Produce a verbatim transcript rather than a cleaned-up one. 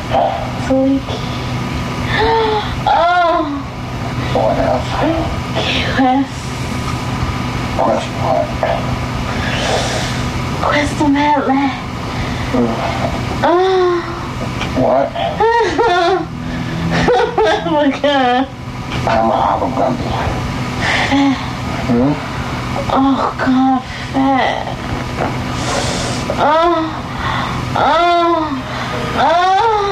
Sleepy. Oh. What else? Quest. Quest what? Quest the medley. Oh. What? Oh my God. I'm a hobgoblin. Fat. Hmm? Oh God, fat. Oh. Oh. Oh.